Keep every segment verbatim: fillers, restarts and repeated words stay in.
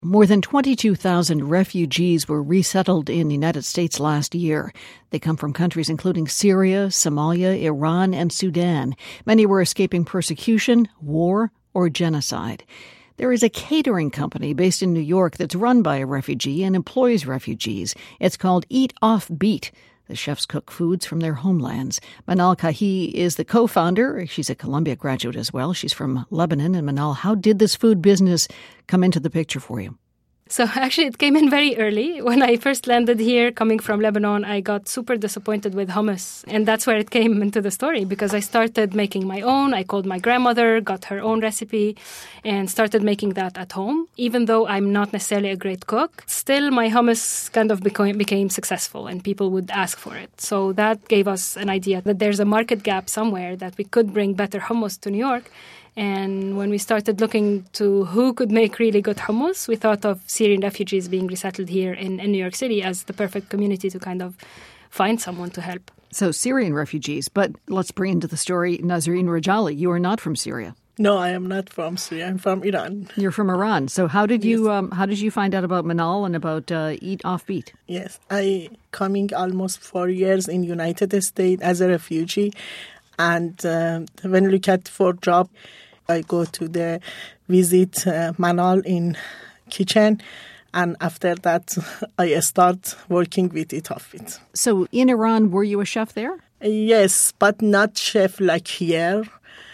More than twenty-two thousand refugees were resettled in the United States last year. They come from countries including Syria, Somalia, Iran, and Sudan. Many were escaping persecution, war, or genocide. There is a catering company based in New York that's run by a refugee and employs refugees. It's called Eat Off Beat. The chefs cook foods from their homelands. Manal Kahi is the co-founder. She's a Columbia graduate as well. She's from Lebanon. And Manal, how did this food business come into the picture for you? So actually, it came in very early. When I first landed here, coming from Lebanon, I got super disappointed with hummus. And that's where it came into the story, because I started making my own. I called my grandmother, got her own recipe, and started making that at home. Even though I'm not necessarily a great cook, still my hummus kind of became, became successful, and people would ask for it. So that gave us an idea that there's a market gap somewhere, that we could bring better hummus to New York. And when we started looking to who could make really good hummus, we thought of Syrian refugees being resettled here in, in New York City as the perfect community to kind of find someone to help. So Syrian refugees, but let's bring into the story Nasreen Rajali. You are not from Syria. No, I am not from Syria. I'm from Iran. You're from Iran. So how did you Yes. um, how did you find out about Manal and about uh, Eat Off Beat? Yes, I coming almost four years in United States as a refugee. And uh, when I look at for job, I go to the visit uh, Manal in kitchen, and after that I start working with Eat Off Beat. So in Iran, were you a chef there? Yes, but not chef like here.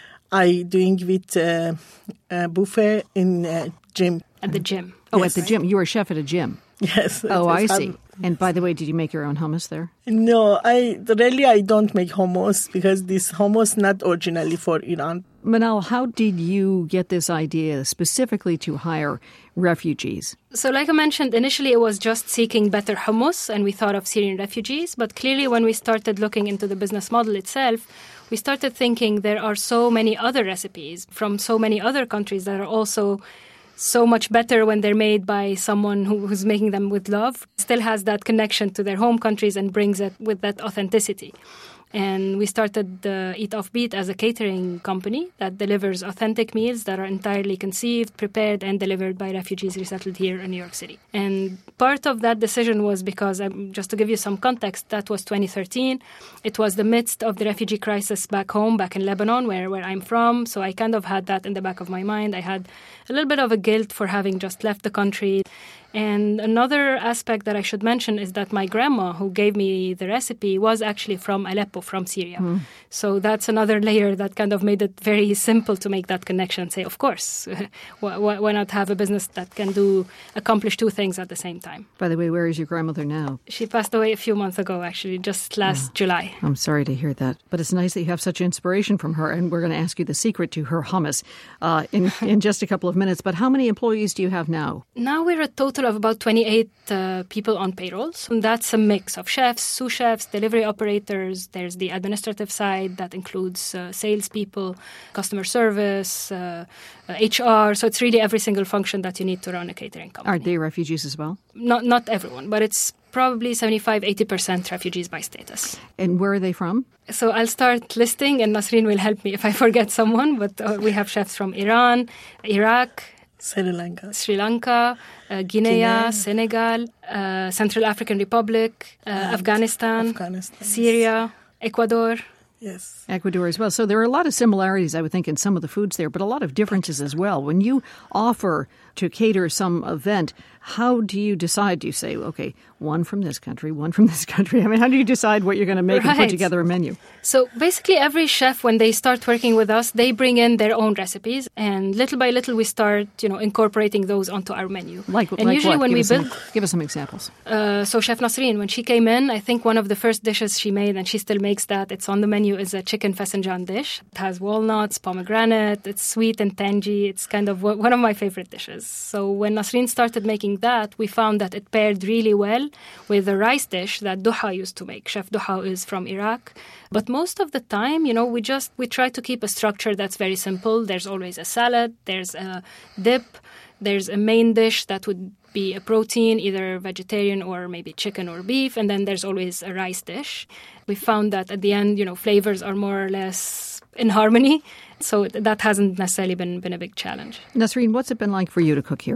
I doing with uh, a buffet in uh, gym. At the gym. Oh, Yes. at the gym. You were a chef at a gym. Yes. Oh, I Yes, see. And by the way, did you make your own hummus there? No, I really I don't make hummus because this hummus not originally for Iran. Manal, how did you get this idea specifically to hire refugees? So like I mentioned, initially it was just seeking better hummus, and we thought of Syrian refugees. But clearly when we started looking into the business model itself, we started thinking there are so many other recipes from so many other countries that are also so much better when they're made by someone who, who's making them with love, still has that connection to their home countries and brings it with that authenticity. And we started uh, Eat Off Beat as a catering company that delivers authentic meals that are entirely conceived, prepared, and delivered by refugees resettled here in New York City. And part of that decision was because, um, just to give you some context, that was twenty thirteen. It was the midst of the refugee crisis back home, back in Lebanon, where, where I'm from. So I kind of had that in the back of my mind. I had a little bit of a guilt for having just left the country. And another aspect that I should mention is that my grandma, who gave me the recipe, was actually from Aleppo, from Syria. Mm. So that's another layer that kind of made it very simple to make that connection and say, of course, why, why not have a business that can do accomplish two things at the same time? By the way, where is your grandmother now? She passed away a few months ago, actually, just last oh. July. I'm sorry to hear that. But it's nice that you have such inspiration from her. And we're going to ask you the secret to her hummus uh, in, in just a couple of minutes. But how many employees do you have now? Now we're a total of about twenty-eight uh, people on payrolls. And that's a mix of chefs, sous chefs, delivery operators. There's the administrative side that includes uh, salespeople, customer service, uh, uh, H R. So it's really every single function that you need to run a catering company. Are they refugees as well? Not not everyone, but it's probably seventy-five, eighty percent refugees by status. And where are they from? So I'll start listing, and Nasreen will help me if I forget someone. But uh, we have chefs from Iran, Iraq, Sri Lanka, Sri Lanka, uh, Guinea, Guinea, Senegal, uh, Central African Republic, uh, Afghanistan, Afghanistan, Syria, Ecuador. Yes. Ecuador as well. So there are a lot of similarities, I would think, in some of the foods there, but a lot of differences as well. When you offer to cater some event, how do you decide? Do you say, okay, one from this country, one from this country? I mean, how do you decide what you're going to make right. and put together a menu? So basically every chef, when they start working with us, they bring in their own recipes. And little by little, we start, you know, incorporating those onto our menu. Like, and like usually what? when give we us build... Some, give us some examples. Uh, so Chef Nasreen, when she came in, I think one of the first dishes she made, and she still makes that, it's on the menu, is a chicken fasanjan dish. It has walnuts, pomegranate, it's sweet and tangy. It's kind of one of my favorite dishes. So when Nasreen started making that, we found that it paired really well with the rice dish that Duha used to make. Chef Duha is from Iraq. But most of the time, you know, we just, we try to keep a structure that's very simple. There's always a salad, there's a dip, there's a main dish that would be a protein, either vegetarian or maybe chicken or beef, and then there's always a rice dish. We found that at the end, you know, flavors are more or less in harmony. So that hasn't necessarily been, been a big challenge. Nasreen, what's it been like for you to cook here?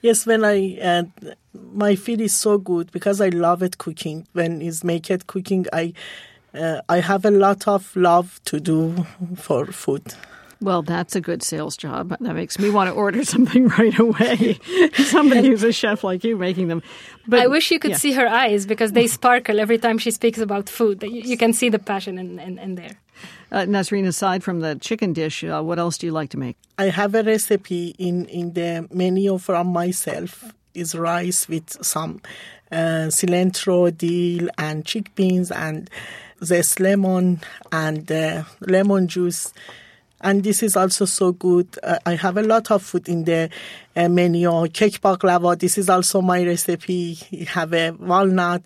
Yes, when I, uh, my feed is so good because I love it cooking. When it's make it cooking, I, uh, I have a lot of love to do for food. Well, that's a good sales job. That makes me want to order something right away. Somebody who's a chef like you making them. But I wish you could yeah. see her eyes because they sparkle every time she speaks about food. You, you can see the passion in, in, in there. Uh, Nasreen, aside from the chicken dish, uh, what else do you like to make? I have a recipe in, in the menu from myself. Is rice with some uh, cilantro, dill, and chickpeas, and zest lemon, and uh, lemon juice. And this is also so good. Uh, I have a lot of food in the uh, menu. Cake baklava, this is also my recipe. You have a walnut,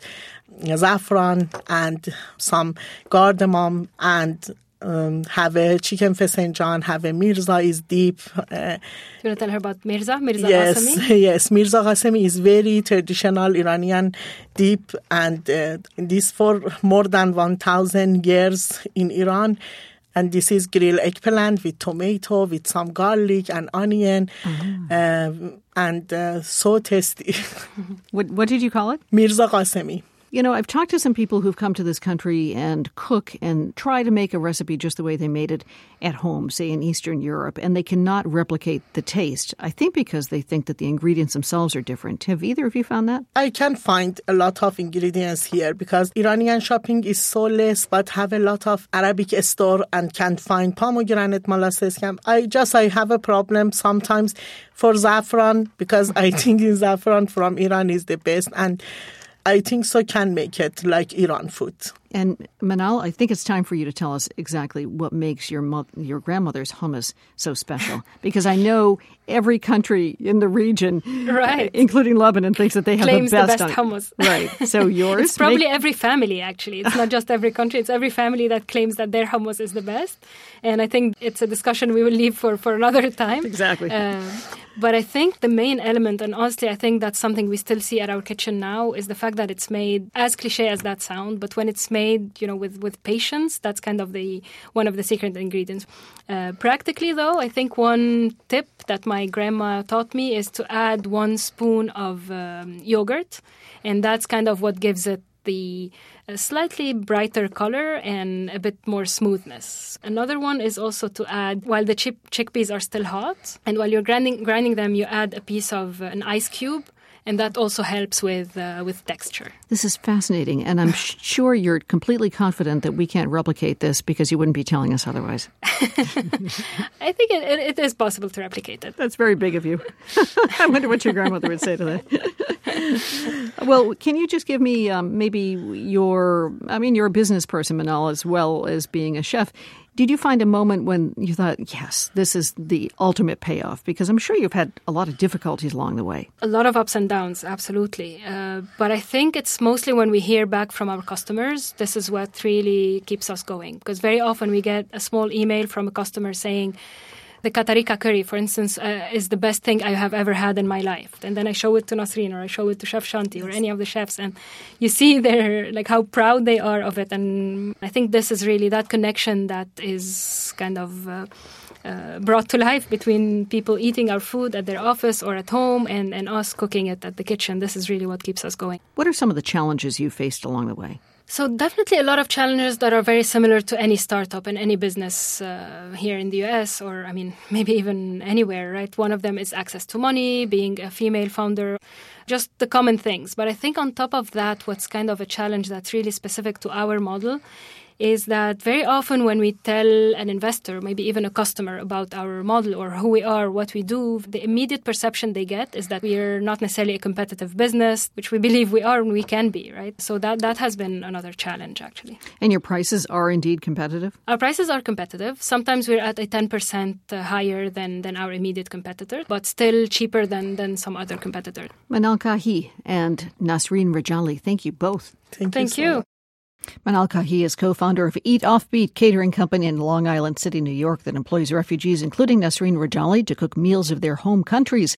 saffron, and some cardamom, and um, have a chicken fesenjan, have a Mirza is deep. Uh, Do you want to tell her about Mirza? Mirza yes, Qasemi? Yes, Mirza Qasemi is very traditional Iranian deep, and uh, this for more than one thousand years in Iran. And this is grilled eggplant with tomato, with some garlic and onion, mm-hmm. um, and uh, so tasty. What, what did you call it? Mirza Qasemi. You know, I've talked to some people who've come to this country and cook and try to make a recipe just the way they made it at home, say in Eastern Europe, and they cannot replicate the taste. I think because they think that the ingredients themselves are different. Have either of you found that? I can find a lot of ingredients here because Iranian shopping is so less, but have a lot of Arabic store and can find pomegranate molasses. I just, I have a problem sometimes for saffron because I think saffron from Iran is the best, and I think so can make it like Iran food. And Manal, I think it's time for you to tell us exactly what makes your mo- your grandmother's hummus so special. Because I know every country in the region, right, including Lebanon, thinks that they have claims the best, the best hummus. Right. So yours? It's probably make- every family, actually. It's not just every country. It's every family that claims that their hummus is the best. And I think it's a discussion we will leave for, for another time. Exactly. Uh, but I think the main element, and honestly, I think that's something we still see at our kitchen now, is the fact that it's made, as cliche as that sound, but when it's made, you know, with, with patience, that's kind of the one of the secret ingredients. Uh, practically, though, I think one tip that my grandma taught me is to add one spoon of um, yogurt, and that's kind of what gives it the a slightly brighter color and a bit more smoothness. Another one is also to add, while the chip, chickpeas are still hot, and while you're grinding, grinding them, you add a piece of uh, an ice cube, and that also helps with uh, with texture. This is fascinating, and I'm sure you're completely confident that we can't replicate this because you wouldn't be telling us otherwise. I think it, it, it is possible to replicate it. That's very big of you. I wonder what your grandmother would say to that. Well, can you just give me um, maybe your, I mean, you're a business person, Manal, as well as being a chef. Did you find a moment when you thought, yes, this is the ultimate payoff? Because I'm sure you've had a lot of difficulties along the way. A lot of ups and downs, absolutely. Uh, but I think it's mostly when we hear back from our customers, this is what really keeps us going. Because very often we get a small email from a customer saying, the Katarika curry, for instance, uh, is the best thing I have ever had in my life. And then I show it to Nasreen or I show it to Chef Shanti or any of the chefs. And you see their, like, how proud they are of it. And I think this is really that connection that is kind of uh, uh, brought to life between people eating our food at their office or at home and, and us cooking it at the kitchen. This is really what keeps us going. What are some of the challenges you faced along the way? So definitely a lot of challenges that are very similar to any startup and any business uh, here in the U S or, I mean, maybe even anywhere, right? One of them is access to money, being a female founder, just the common things. But I think on top of that, what's kind of a challenge that's really specific to our model is that very often when we tell an investor, maybe even a customer, about our model or who we are, what we do, the immediate perception they get is that we are not necessarily a competitive business, which we believe we are and we can be, right? So that, that has been another challenge, actually. And your prices are indeed competitive? Our prices are competitive. Sometimes we're at a ten percent higher than, than our immediate competitor, but still cheaper than, than some other competitor. Manal Kahi and Nasreen Rajali, thank you both. Thank, Thank you. you. So Manal Kahi is co-founder of Eat Offbeat Catering Company in Long Island City, New York, that employs refugees, including Nasreen Rajali, to cook meals of their home countries.